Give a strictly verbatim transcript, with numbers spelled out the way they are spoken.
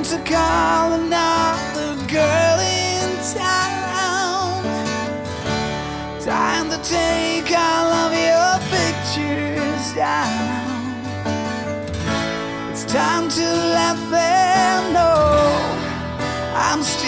time to call another girl in town. Time to take all of your pictures down. It's time to let them know I'm still